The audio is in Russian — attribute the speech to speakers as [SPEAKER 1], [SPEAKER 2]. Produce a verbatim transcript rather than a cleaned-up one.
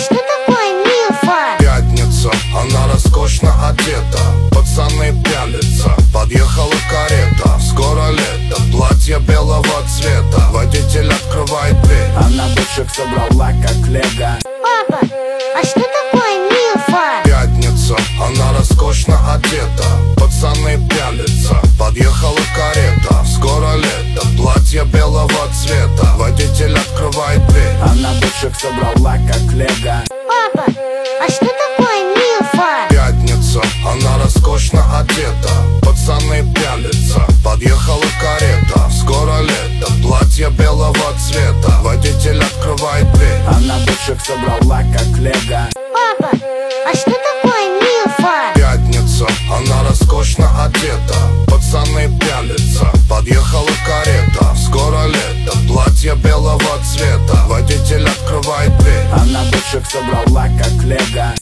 [SPEAKER 1] что такое нимфа?
[SPEAKER 2] Пятница, она роскошно одета, пацаны пялятся, подъехала карета. Скоро лето, платье белого цвета, водитель открывает дверь.
[SPEAKER 3] Она бывших собрала как лего.
[SPEAKER 1] Папа, а что такое нимфа?
[SPEAKER 2] Пятница, она роскошно одета, пацаны пялятся, подъехала карета. Скоро лето, платье белого цвета, водитель открывает дверь.
[SPEAKER 3] Она бывших собрала как лего.
[SPEAKER 1] Папа, а что такое нимфа?
[SPEAKER 2] Пятница, она роскошно одета, пацаны пялятся, подъехала карета. Скоро лето, платье белого цвета, водитель открывает дверь.
[SPEAKER 3] Она бывших собрала как лего.
[SPEAKER 1] Папа, а что такое нимфа?
[SPEAKER 2] Пятница, она роскошно одета, пацаны пялятся, подъехала карета. Скоро лето, платье белого цвета, водитель открывает дверь.
[SPEAKER 3] Она бывших собрала как лего.